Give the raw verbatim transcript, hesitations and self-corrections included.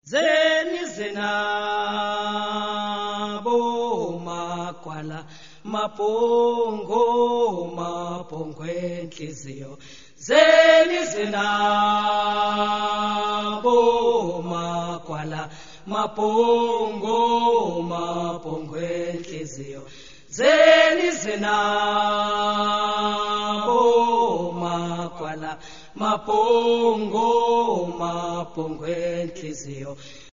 zeni zinabo magwala mapongo mapongo enhliziyo zeni zinabo magwala mapongo mapongo enhliziyo zeni zinabo magwala mapongo mapongo enhliziyo